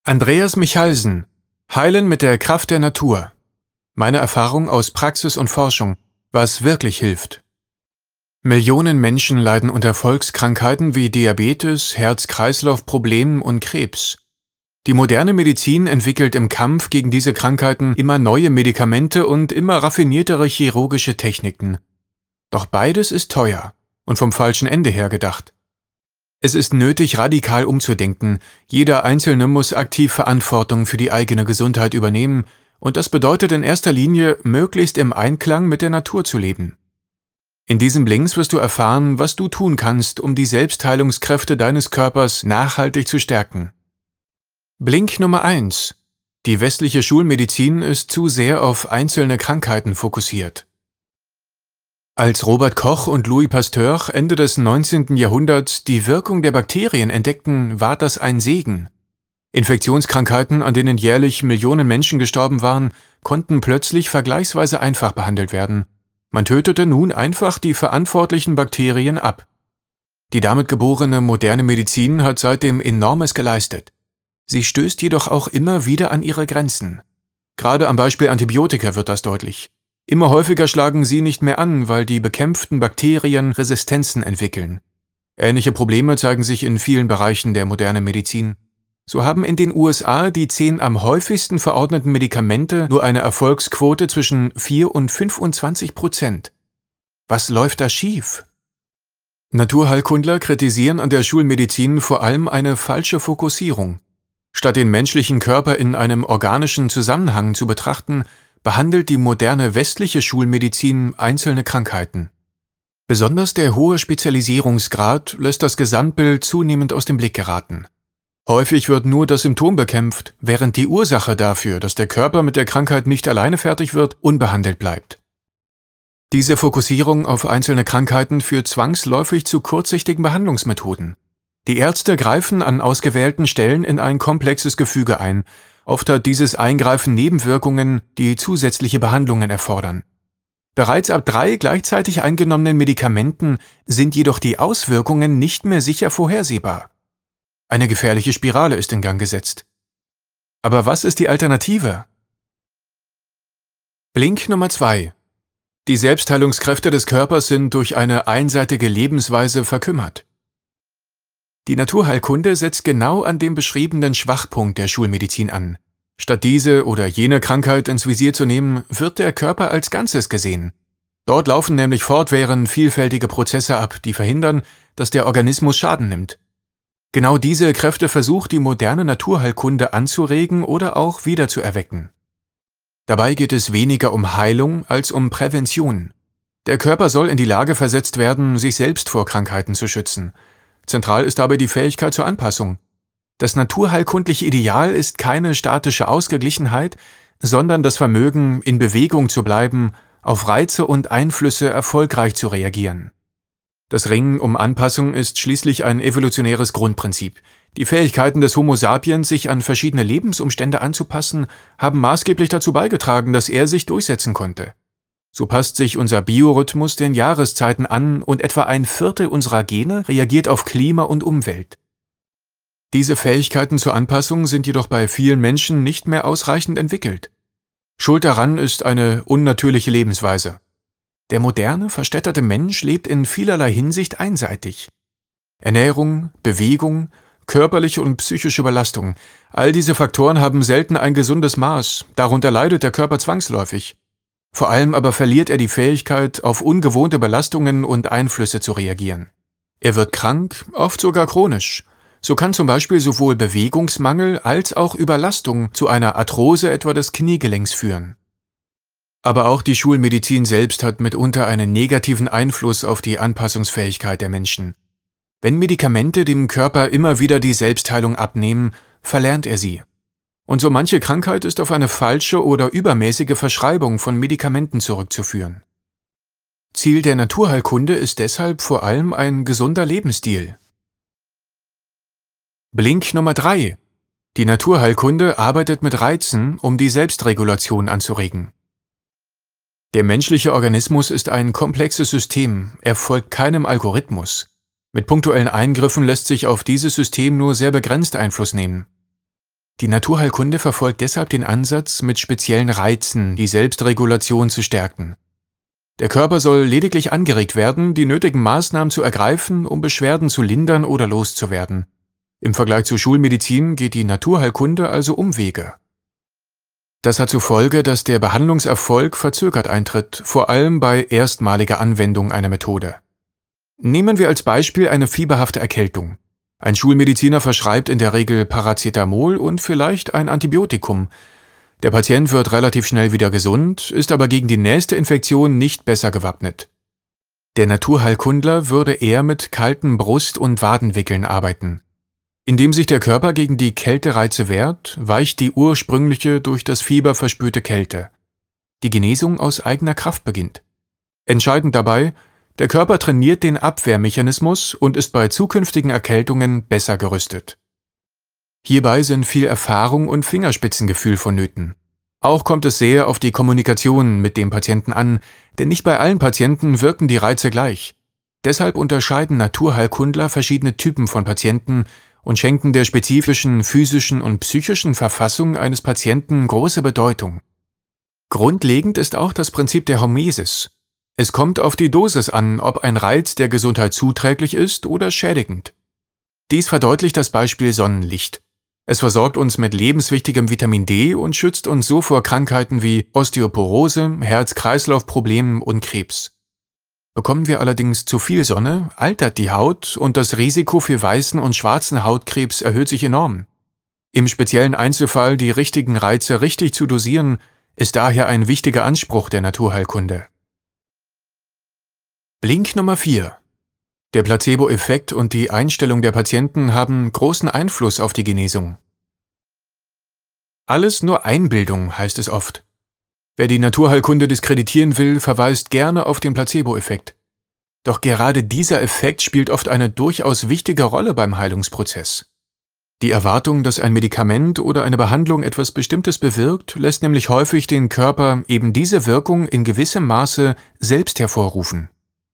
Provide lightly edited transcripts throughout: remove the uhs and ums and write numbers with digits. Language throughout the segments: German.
Andreas Michalsen. Heilen mit der Kraft der Natur. Meine Erfahrung aus Praxis und Forschung, was wirklich hilft. Millionen Menschen leiden unter Volkskrankheiten wie Diabetes, Herz-Kreislauf-Problemen und Krebs. Die moderne Medizin entwickelt im Kampf gegen diese Krankheiten immer neue Medikamente und immer raffiniertere chirurgische Techniken. Doch beides ist teuer und vom falschen Ende her gedacht. Es ist nötig, radikal umzudenken. Jeder Einzelne muss aktiv Verantwortung für die eigene Gesundheit übernehmen, und das bedeutet in erster Linie, möglichst im Einklang mit der Natur zu leben. In diesen Links wirst du erfahren, was du tun kannst, um die Selbstheilungskräfte deines Körpers nachhaltig zu stärken. Blink Nummer 1. Die westliche Schulmedizin ist zu sehr auf einzelne Krankheiten fokussiert. Als Robert Koch und Louis Pasteur Ende des 19. Jahrhunderts die Wirkung der Bakterien entdeckten, war das ein Segen. Infektionskrankheiten, an denen jährlich Millionen Menschen gestorben waren, konnten plötzlich vergleichsweise einfach behandelt werden. Man tötete nun einfach die verantwortlichen Bakterien ab. Die damit geborene moderne Medizin hat seitdem Enormes geleistet. Sie stößt jedoch auch immer wieder an ihre Grenzen. Gerade am Beispiel Antibiotika wird das deutlich. Immer häufiger schlagen sie nicht mehr an, weil die bekämpften Bakterien Resistenzen entwickeln. Ähnliche Probleme zeigen sich in vielen Bereichen der modernen Medizin. So haben in den USA die 10 am häufigsten verordneten Medikamente nur eine Erfolgsquote zwischen 4 und 25%. Was läuft da schief? Naturheilkundler kritisieren an der Schulmedizin vor allem eine falsche Fokussierung. Statt den menschlichen Körper in einem organischen Zusammenhang zu betrachten, behandelt die moderne westliche Schulmedizin einzelne Krankheiten. Besonders der hohe Spezialisierungsgrad lässt das Gesamtbild zunehmend aus dem Blick geraten. Häufig wird nur das Symptom bekämpft, während die Ursache dafür, dass der Körper mit der Krankheit nicht alleine fertig wird, unbehandelt bleibt. Diese Fokussierung auf einzelne Krankheiten führt zwangsläufig zu kurzsichtigen Behandlungsmethoden. Die Ärzte greifen an ausgewählten Stellen in ein komplexes Gefüge ein. Oft hat dieses Eingreifen Nebenwirkungen, die zusätzliche Behandlungen erfordern. Bereits ab 3 gleichzeitig eingenommenen Medikamenten sind jedoch die Auswirkungen nicht mehr sicher vorhersehbar. Eine gefährliche Spirale ist in Gang gesetzt. Aber was ist die Alternative? Blink Nummer 2. Die Selbstheilungskräfte des Körpers sind durch eine einseitige Lebensweise verkümmert. Die Naturheilkunde setzt genau an dem beschriebenen Schwachpunkt der Schulmedizin an. Statt diese oder jene Krankheit ins Visier zu nehmen, wird der Körper als Ganzes gesehen. Dort laufen nämlich fortwährend vielfältige Prozesse ab, die verhindern, dass der Organismus Schaden nimmt. Genau diese Kräfte versucht die moderne Naturheilkunde anzuregen oder auch wiederzuerwecken. Dabei geht es weniger um Heilung als um Prävention. Der Körper soll in die Lage versetzt werden, sich selbst vor Krankheiten zu schützen. Zentral ist dabei die Fähigkeit zur Anpassung. Das naturheilkundliche Ideal ist keine statische Ausgeglichenheit, sondern das Vermögen, in Bewegung zu bleiben, auf Reize und Einflüsse erfolgreich zu reagieren. Das Ringen um Anpassung ist schließlich ein evolutionäres Grundprinzip. Die Fähigkeiten des Homo sapiens, sich an verschiedene Lebensumstände anzupassen, haben maßgeblich dazu beigetragen, dass er sich durchsetzen konnte. So passt sich unser Biorhythmus den Jahreszeiten an und etwa 1/4 unserer Gene reagiert auf Klima und Umwelt. Diese Fähigkeiten zur Anpassung sind jedoch bei vielen Menschen nicht mehr ausreichend entwickelt. Schuld daran ist eine unnatürliche Lebensweise. Der moderne, verstädterte Mensch lebt in vielerlei Hinsicht einseitig. Ernährung, Bewegung, körperliche und psychische Belastung, all diese Faktoren haben selten ein gesundes Maß, darunter leidet der Körper zwangsläufig. Vor allem aber verliert er die Fähigkeit, auf ungewohnte Belastungen und Einflüsse zu reagieren. Er wird krank, oft sogar chronisch. So kann zum Beispiel sowohl Bewegungsmangel als auch Überlastung zu einer Arthrose etwa des Kniegelenks führen. Aber auch die Schulmedizin selbst hat mitunter einen negativen Einfluss auf die Anpassungsfähigkeit der Menschen. Wenn Medikamente dem Körper immer wieder die Selbstheilung abnehmen, verlernt er sie. Und so manche Krankheit ist auf eine falsche oder übermäßige Verschreibung von Medikamenten zurückzuführen. Ziel der Naturheilkunde ist deshalb vor allem ein gesunder Lebensstil. Blink Nummer 3. Die Naturheilkunde arbeitet mit Reizen, um die Selbstregulation anzuregen. Der menschliche Organismus ist ein komplexes System, er folgt keinem Algorithmus. Mit punktuellen Eingriffen lässt sich auf dieses System nur sehr begrenzt Einfluss nehmen. Die Naturheilkunde verfolgt deshalb den Ansatz, mit speziellen Reizen die Selbstregulation zu stärken. Der Körper soll lediglich angeregt werden, die nötigen Maßnahmen zu ergreifen, um Beschwerden zu lindern oder loszuwerden. Im Vergleich zur Schulmedizin geht die Naturheilkunde also Umwege. Das hat zur Folge, dass der Behandlungserfolg verzögert eintritt, vor allem bei erstmaliger Anwendung einer Methode. Nehmen wir als Beispiel eine fieberhafte Erkältung. Ein Schulmediziner verschreibt in der Regel Paracetamol und vielleicht ein Antibiotikum. Der Patient wird relativ schnell wieder gesund, ist aber gegen die nächste Infektion nicht besser gewappnet. Der Naturheilkundler würde eher mit kalten Brust- und Wadenwickeln arbeiten. Indem sich der Körper gegen die Kältereize wehrt, weicht die ursprüngliche durch das Fieber verspürte Kälte. Die Genesung aus eigener Kraft beginnt. Entscheidend dabei: Der Körper trainiert den Abwehrmechanismus und ist bei zukünftigen Erkältungen besser gerüstet. Hierbei sind viel Erfahrung und Fingerspitzengefühl vonnöten. Auch kommt es sehr auf die Kommunikation mit dem Patienten an, denn nicht bei allen Patienten wirken die Reize gleich. Deshalb unterscheiden Naturheilkundler verschiedene Typen von Patienten und schenken der spezifischen physischen und psychischen Verfassung eines Patienten große Bedeutung. Grundlegend ist auch das Prinzip der Hormesis. Es kommt auf die Dosis an, ob ein Reiz der Gesundheit zuträglich ist oder schädigend. Dies verdeutlicht das Beispiel Sonnenlicht. Es versorgt uns mit lebenswichtigem Vitamin D und schützt uns so vor Krankheiten wie Osteoporose, Herz-Kreislauf-Problemen und Krebs. Bekommen wir allerdings zu viel Sonne, altert die Haut und das Risiko für weißen und schwarzen Hautkrebs erhöht sich enorm. Im speziellen Einzelfall die richtigen Reize richtig zu dosieren, ist daher ein wichtiger Anspruch der Naturheilkunde. Blink Nummer 4. Der Placebo-Effekt und die Einstellung der Patienten haben großen Einfluss auf die Genesung. Alles nur Einbildung, heißt es oft. Wer die Naturheilkunde diskreditieren will, verweist gerne auf den Placebo-Effekt. Doch gerade dieser Effekt spielt oft eine durchaus wichtige Rolle beim Heilungsprozess. Die Erwartung, dass ein Medikament oder eine Behandlung etwas Bestimmtes bewirkt, lässt nämlich häufig den Körper eben diese Wirkung in gewissem Maße selbst hervorrufen.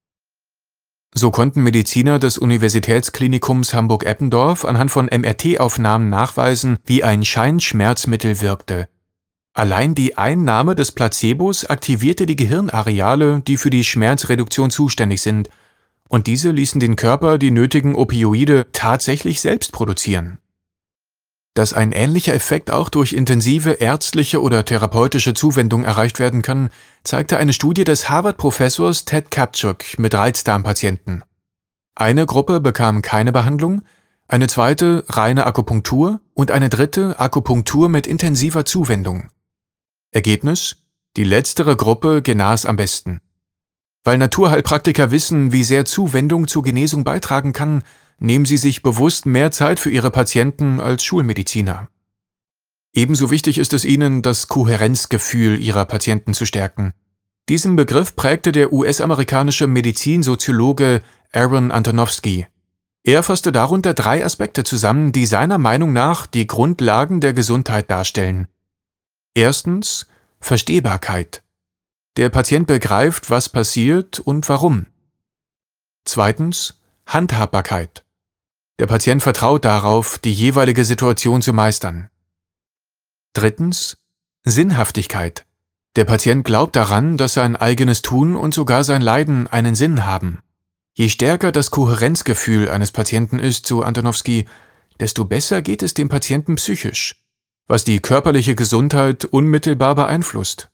So konnten Mediziner des Universitätsklinikums Hamburg-Eppendorf anhand von MRT-Aufnahmen nachweisen, wie ein Scheinschmerzmittel wirkte. Allein die Einnahme des Placebos aktivierte die Gehirnareale, die für die Schmerzreduktion zuständig sind, und diese ließen den Körper die nötigen Opioide tatsächlich selbst produzieren. Dass ein ähnlicher Effekt auch durch intensive ärztliche oder therapeutische Zuwendung erreicht werden kann, zeigte eine Studie des Harvard-Professors Ted Kaptchuk mit Reizdarmpatienten. Eine Gruppe bekam keine Behandlung, eine zweite reine Akupunktur und eine dritte Akupunktur mit intensiver Zuwendung. Ergebnis: Die letztere Gruppe genas am besten. Weil Naturheilpraktiker wissen, wie sehr Zuwendung zur Genesung beitragen kann, nehmen sie sich bewusst mehr Zeit für ihre Patienten als Schulmediziner. Ebenso wichtig ist es ihnen, das Kohärenzgefühl ihrer Patienten zu stärken. Diesen Begriff prägte der US-amerikanische Medizinsoziologe Aaron Antonowski. Er fasste darunter 3 Aspekte zusammen, die seiner Meinung nach die Grundlagen der Gesundheit darstellen. Erstens: Verstehbarkeit. Der Patient begreift, was passiert und warum. Zweitens: Handhabbarkeit. Der Patient vertraut darauf, die jeweilige Situation zu meistern. Drittens: Sinnhaftigkeit. Der Patient glaubt daran, dass sein eigenes Tun und sogar sein Leiden einen Sinn haben. Je stärker das Kohärenzgefühl eines Patienten ist, so Antonowski, desto besser geht es dem Patienten psychisch, was die körperliche Gesundheit unmittelbar beeinflusst.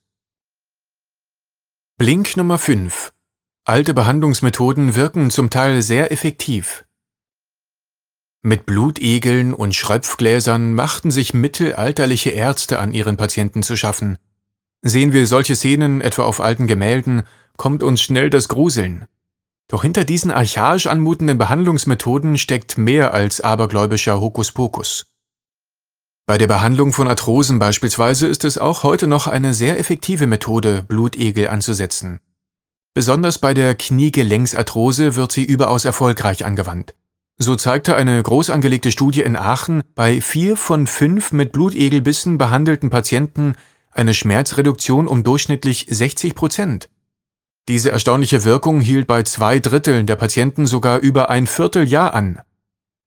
Blink Nummer 5. Alte Behandlungsmethoden wirken zum Teil sehr effektiv. Mit Blutegeln und Schröpfgläsern machten sich mittelalterliche Ärzte an ihren Patienten zu schaffen. Sehen wir solche Szenen etwa auf alten Gemälden, kommt uns schnell das Gruseln. Doch hinter diesen archaisch anmutenden Behandlungsmethoden steckt mehr als abergläubischer Hokuspokus. Bei der Behandlung von Arthrosen beispielsweise ist es auch heute noch eine sehr effektive Methode, Blutegel anzusetzen. Besonders bei der Kniegelenksarthrose wird sie überaus erfolgreich angewandt. So zeigte eine groß angelegte Studie in Aachen bei 4 von 5 mit Blutegelbissen behandelten Patienten eine Schmerzreduktion um durchschnittlich 60%. Diese erstaunliche Wirkung hielt bei 2/3 der Patienten sogar über ein Vierteljahr an.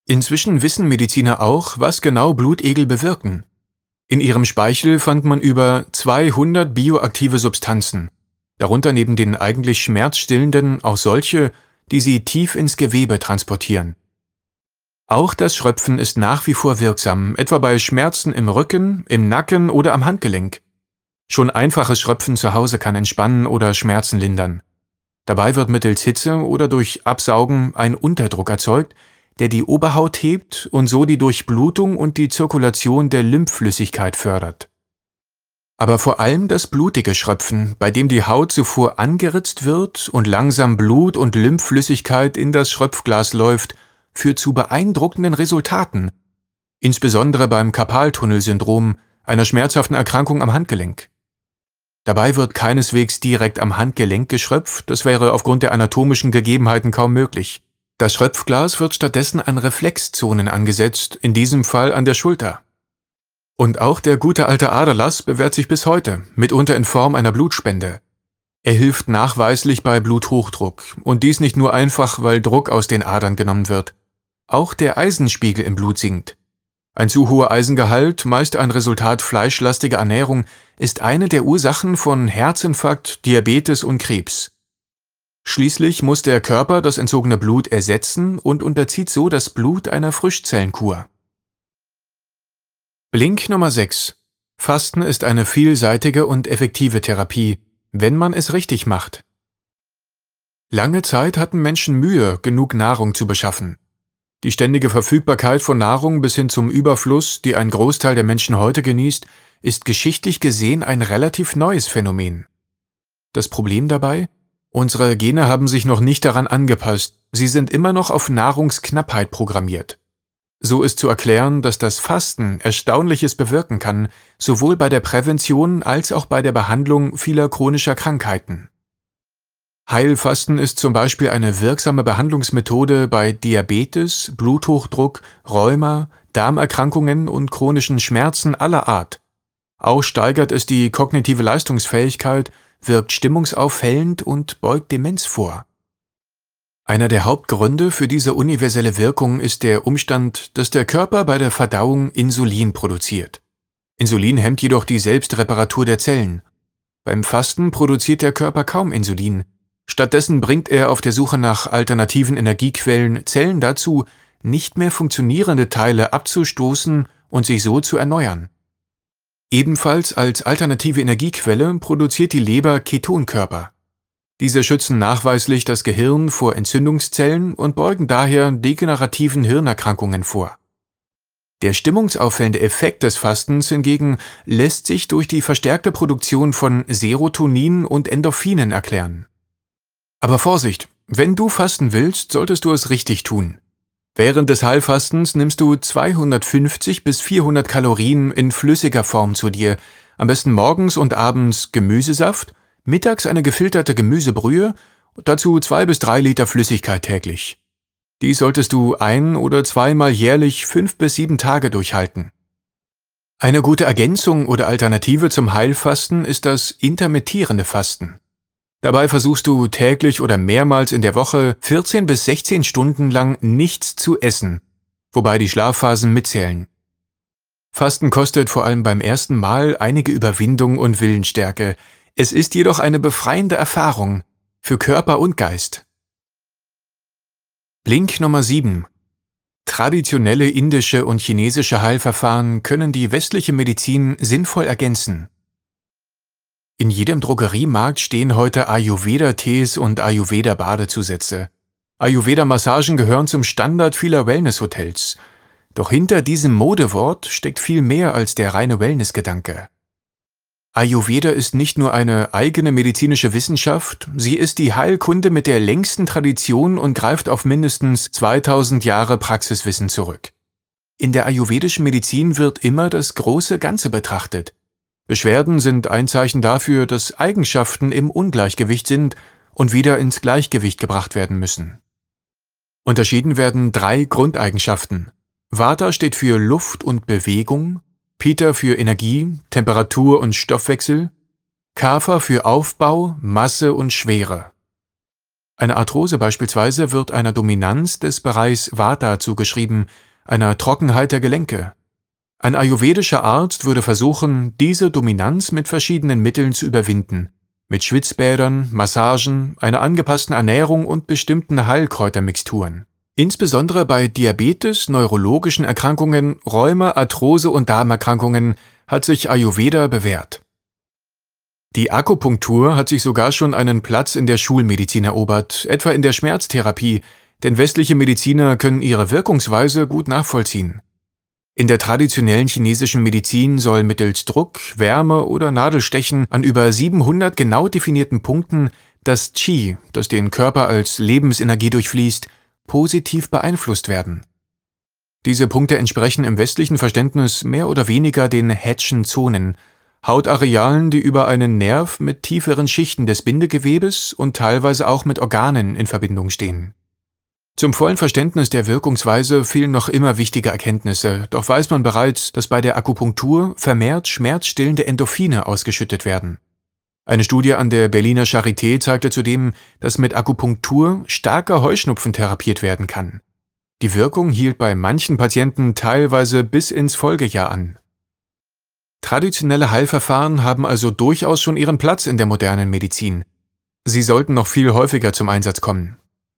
Inzwischen wissen Mediziner auch, was genau Blutegel bewirken. In ihrem Speichel fand man über 200 bioaktive Substanzen, darunter neben den eigentlich schmerzstillenden auch solche, die sie tief ins Gewebe transportieren. Auch das Schröpfen ist nach wie vor wirksam, etwa bei Schmerzen im Rücken, im Nacken oder am Handgelenk. Schon einfaches Schröpfen zu Hause kann entspannen oder Schmerzen lindern. Dabei wird mittels Hitze oder durch Absaugen ein Unterdruck erzeugt, der die Oberhaut hebt und so die Durchblutung und die Zirkulation der Lymphflüssigkeit fördert. Aber vor allem das blutige Schröpfen, bei dem die Haut zuvor angeritzt wird und langsam Blut und Lymphflüssigkeit in das Schröpfglas läuft, führt zu beeindruckenden Resultaten, insbesondere beim Karpaltunnelsyndrom, einer schmerzhaften Erkrankung am Handgelenk. Dabei wird keineswegs direkt am Handgelenk geschröpft, das wäre aufgrund der anatomischen Gegebenheiten kaum möglich. Das Schröpfglas wird stattdessen an Reflexzonen angesetzt, in diesem Fall an der Schulter. Und auch der gute alte Aderlass bewährt sich bis heute, mitunter in Form einer Blutspende. Er hilft nachweislich bei Bluthochdruck, und dies nicht nur einfach, weil Druck aus den Adern genommen wird. Auch der Eisenspiegel im Blut sinkt. Ein zu hoher Eisengehalt, meist ein Resultat fleischlastiger Ernährung, ist eine der Ursachen von Herzinfarkt, Diabetes und Krebs. Schließlich muss der Körper das entzogene Blut ersetzen und unterzieht so das Blut einer Frischzellenkur. Blink Nummer 6. Fasten ist eine vielseitige und effektive Therapie, wenn man es richtig macht. Lange Zeit hatten Menschen Mühe, genug Nahrung zu beschaffen. Die ständige Verfügbarkeit von Nahrung bis hin zum Überfluss, die ein Großteil der Menschen heute genießt, ist geschichtlich gesehen ein relativ neues Phänomen. Das Problem dabei? Unsere Gene haben sich noch nicht daran angepasst, sie sind immer noch auf Nahrungsknappheit programmiert. So ist zu erklären, dass das Fasten Erstaunliches bewirken kann, sowohl bei der Prävention als auch bei der Behandlung vieler chronischer Krankheiten. Heilfasten ist zum Beispiel eine wirksame Behandlungsmethode bei Diabetes, Bluthochdruck, Rheuma, Darmerkrankungen und chronischen Schmerzen aller Art. Auch steigert es die kognitive Leistungsfähigkeit, wirkt stimmungsaufhellend und beugt Demenz vor. Einer der Hauptgründe für diese universelle Wirkung ist der Umstand, dass der Körper bei der Verdauung Insulin produziert. Insulin hemmt jedoch die Selbstreparatur der Zellen. Beim Fasten produziert der Körper kaum Insulin. Stattdessen bringt er auf der Suche nach alternativen Energiequellen Zellen dazu, nicht mehr funktionierende Teile abzustoßen und sich so zu erneuern. Ebenfalls als alternative Energiequelle produziert die Leber Ketonkörper. Diese schützen nachweislich das Gehirn vor Entzündungszellen und beugen daher degenerativen Hirnerkrankungen vor. Der stimmungsauffällende Effekt des Fastens hingegen lässt sich durch die verstärkte Produktion von Serotonin und Endorphinen erklären. Aber Vorsicht, wenn du fasten willst, solltest du es richtig tun. Während des Heilfastens nimmst du 250 bis 400 Kalorien in flüssiger Form zu dir, am besten morgens und abends Gemüsesaft, mittags eine gefilterte Gemüsebrühe, dazu 2 bis 3 Liter Flüssigkeit täglich. Dies solltest du 1- oder zweimal jährlich 5 bis 7 Tage durchhalten. Eine gute Ergänzung oder Alternative zum Heilfasten ist das intermittierende Fasten. Dabei versuchst du täglich oder mehrmals in der Woche 14 bis 16 Stunden lang nichts zu essen, wobei die Schlafphasen mitzählen. Fasten kostet vor allem beim ersten Mal einige Überwindung und Willensstärke. Es ist jedoch eine befreiende Erfahrung für Körper und Geist. Blink Nummer 7. Traditionelle indische und chinesische Heilverfahren können die westliche Medizin sinnvoll ergänzen. In jedem Drogeriemarkt stehen heute Ayurveda-Tees und Ayurveda-Badezusätze. Ayurveda-Massagen gehören zum Standard vieler Wellness-Hotels. Doch hinter diesem Modewort steckt viel mehr als der reine Wellness-Gedanke. Ayurveda ist nicht nur eine eigene medizinische Wissenschaft, sie ist die Heilkunde mit der längsten Tradition und greift auf mindestens 2000 Jahre Praxiswissen zurück. In der ayurvedischen Medizin wird immer das große Ganze betrachtet. Beschwerden sind ein Zeichen dafür, dass Eigenschaften im Ungleichgewicht sind und wieder ins Gleichgewicht gebracht werden müssen. Unterschieden werden 3 Grundeigenschaften. Vata steht für Luft und Bewegung, Pitta für Energie, Temperatur und Stoffwechsel, Kapha für Aufbau, Masse und Schwere. Eine Arthrose beispielsweise wird einer Dominanz des Bereichs Vata zugeschrieben, einer Trockenheit der Gelenke. Ein ayurvedischer Arzt würde versuchen, diese Dominanz mit verschiedenen Mitteln zu überwinden. Mit Schwitzbädern, Massagen, einer angepassten Ernährung und bestimmten Heilkräutermixturen. Insbesondere bei Diabetes, neurologischen Erkrankungen, Rheuma, Arthrose und Darmerkrankungen hat sich Ayurveda bewährt. Die Akupunktur hat sich sogar schon einen Platz in der Schulmedizin erobert, etwa in der Schmerztherapie, denn westliche Mediziner können ihre Wirkungsweise gut nachvollziehen. In der traditionellen chinesischen Medizin soll mittels Druck, Wärme oder Nadelstechen an über 700 genau definierten Punkten das Qi, das den Körper als Lebensenergie durchfließt, positiv beeinflusst werden. Diese Punkte entsprechen im westlichen Verständnis mehr oder weniger den Hettschen Zonen, Hautarealen, die über einen Nerv mit tieferen Schichten des Bindegewebes und teilweise auch mit Organen in Verbindung stehen. Zum vollen Verständnis der Wirkungsweise fehlen noch immer wichtige Erkenntnisse, doch weiß man bereits, dass bei der Akupunktur vermehrt schmerzstillende Endorphine ausgeschüttet werden. Eine Studie an der Berliner Charité zeigte zudem, dass mit Akupunktur starker Heuschnupfen therapiert werden kann. Die Wirkung hielt bei manchen Patienten teilweise bis ins Folgejahr an. Traditionelle Heilverfahren haben also durchaus schon ihren Platz in der modernen Medizin. Sie sollten noch viel häufiger zum Einsatz kommen.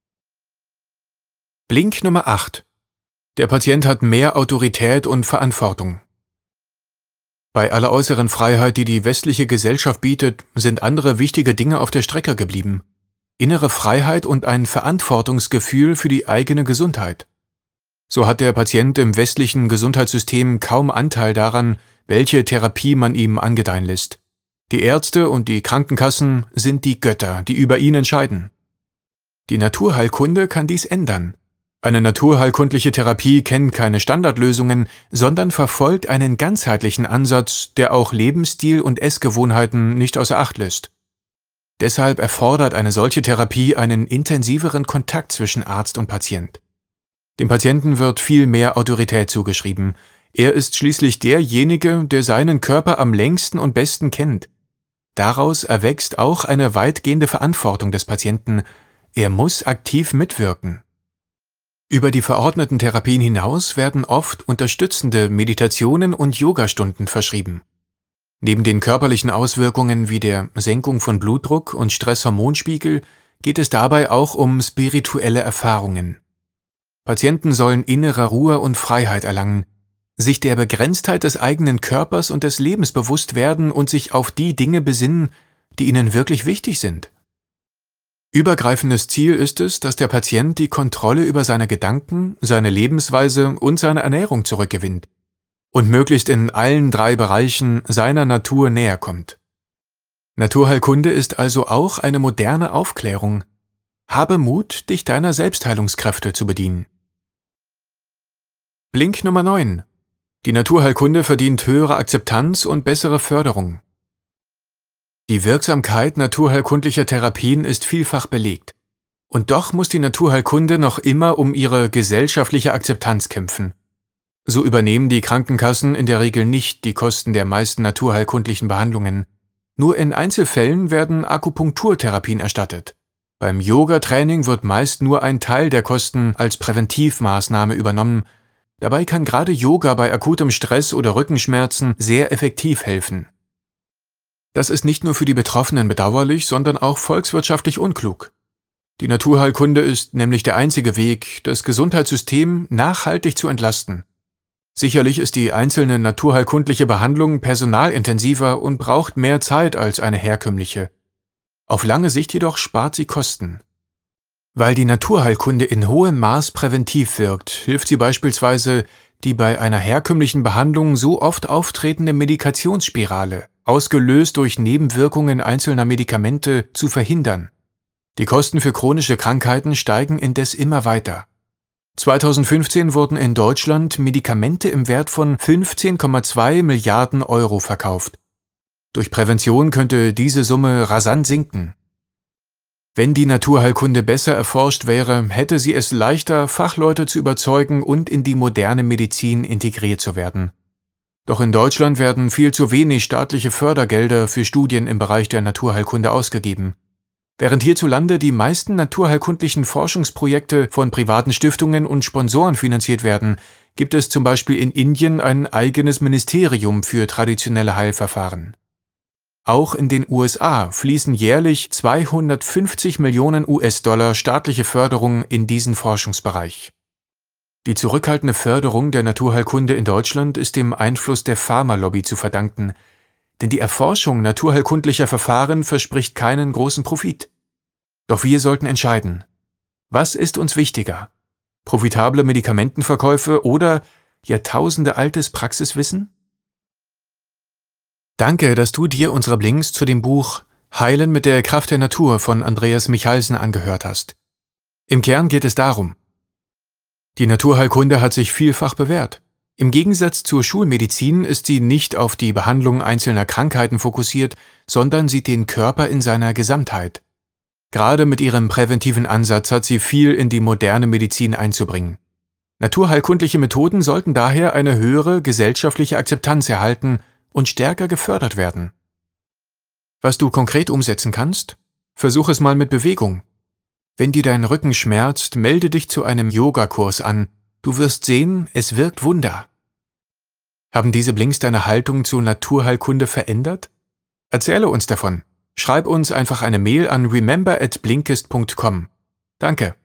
Blink Nummer 8. Der Patient hat mehr Autorität und Verantwortung. Bei aller äußeren Freiheit, die die westliche Gesellschaft bietet, sind andere wichtige Dinge auf der Strecke geblieben. Innere Freiheit und ein Verantwortungsgefühl für die eigene Gesundheit. So hat der Patient im westlichen Gesundheitssystem kaum Anteil daran, welche Therapie man ihm angedeihen lässt. Die Ärzte und die Krankenkassen sind die Götter, die über ihn entscheiden. Die Naturheilkunde kann dies ändern. Eine naturheilkundliche Therapie kennt keine Standardlösungen, sondern verfolgt einen ganzheitlichen Ansatz, der auch Lebensstil und Essgewohnheiten nicht außer Acht lässt. Deshalb erfordert eine solche Therapie einen intensiveren Kontakt zwischen Arzt und Patient. Dem Patienten wird viel mehr Autorität zugeschrieben. Er ist schließlich derjenige, der seinen Körper am längsten und besten kennt. Daraus erwächst auch eine weitgehende Verantwortung des Patienten. Er muss aktiv mitwirken. Über die verordneten Therapien hinaus werden oft unterstützende Meditationen und Yogastunden verschrieben. Neben den körperlichen Auswirkungen wie der Senkung von Blutdruck und Stresshormonspiegel geht es dabei auch um spirituelle Erfahrungen. Patienten sollen innere Ruhe und Freiheit erlangen, sich der Begrenztheit des eigenen Körpers und des Lebens bewusst werden und sich auf die Dinge besinnen, die ihnen wirklich wichtig sind. Übergreifendes Ziel ist es, dass der Patient die Kontrolle über seine Gedanken, seine Lebensweise und seine Ernährung zurückgewinnt und möglichst in allen 3 Bereichen seiner Natur näher kommt. Naturheilkunde ist also auch eine moderne Aufklärung. Habe Mut, dich deiner Selbstheilungskräfte zu bedienen. Blink Nummer 9. Die Naturheilkunde verdient höhere Akzeptanz und bessere Förderung. Die Wirksamkeit naturheilkundlicher Therapien ist vielfach belegt. Und doch muss die Naturheilkunde noch immer um ihre gesellschaftliche Akzeptanz kämpfen. So übernehmen die Krankenkassen in der Regel nicht die Kosten der meisten naturheilkundlichen Behandlungen. Nur in Einzelfällen werden Akupunkturtherapien erstattet. Beim Yoga-Training wird meist nur ein Teil der Kosten als Präventivmaßnahme übernommen. Dabei kann gerade Yoga bei akutem Stress oder Rückenschmerzen sehr effektiv helfen. Das ist nicht nur für die Betroffenen bedauerlich, sondern auch volkswirtschaftlich unklug. Die Naturheilkunde ist nämlich der einzige Weg, das Gesundheitssystem nachhaltig zu entlasten. Sicherlich ist die einzelne naturheilkundliche Behandlung personalintensiver und braucht mehr Zeit als eine herkömmliche. Auf lange Sicht jedoch spart sie Kosten. Weil die Naturheilkunde in hohem Maß präventiv wirkt, hilft sie beispielsweise, die bei einer herkömmlichen Behandlung so oft auftretende Medikationsspirale, ausgelöst durch Nebenwirkungen einzelner Medikamente, zu verhindern. Die Kosten für chronische Krankheiten steigen indes immer weiter. 2015 wurden in Deutschland Medikamente im Wert von 15,2 Milliarden Euro verkauft. Durch Prävention könnte diese Summe rasant sinken. Wenn die Naturheilkunde besser erforscht wäre, hätte sie es leichter, Fachleute zu überzeugen und in die moderne Medizin integriert zu werden. Doch in Deutschland werden viel zu wenig staatliche Fördergelder für Studien im Bereich der Naturheilkunde ausgegeben. Während hierzulande die meisten naturheilkundlichen Forschungsprojekte von privaten Stiftungen und Sponsoren finanziert werden, gibt es zum Beispiel in Indien ein eigenes Ministerium für traditionelle Heilverfahren. Auch in den USA fließen jährlich 250 Millionen US-Dollar staatliche Förderung in diesen Forschungsbereich. Die zurückhaltende Förderung der Naturheilkunde in Deutschland ist dem Einfluss der Pharmalobby zu verdanken, denn die Erforschung naturheilkundlicher Verfahren verspricht keinen großen Profit. Doch wir sollten entscheiden: Was ist uns wichtiger? Profitable Medikamentenverkäufe oder Jahrtausende altes Praxiswissen? Danke, dass du dir unsere Blinks zu dem Buch Heilen mit der Kraft der Natur von Andreas Michalsen angehört hast. Im Kern geht es darum: Die Naturheilkunde hat sich vielfach bewährt. Im Gegensatz zur Schulmedizin ist sie nicht auf die Behandlung einzelner Krankheiten fokussiert, sondern sieht den Körper in seiner Gesamtheit. Gerade mit ihrem präventiven Ansatz hat sie viel in die moderne Medizin einzubringen. Naturheilkundliche Methoden sollten daher eine höhere gesellschaftliche Akzeptanz erhalten und stärker gefördert werden. Was du konkret umsetzen kannst? Versuch es mal mit Bewegung. Wenn dir dein Rücken schmerzt, melde dich zu einem Yogakurs an. Du wirst sehen, es wirkt Wunder. Haben diese Blinks deine Haltung zur Naturheilkunde verändert? Erzähle uns davon. Schreib uns einfach eine Mail an remember@blinkist.com. Danke.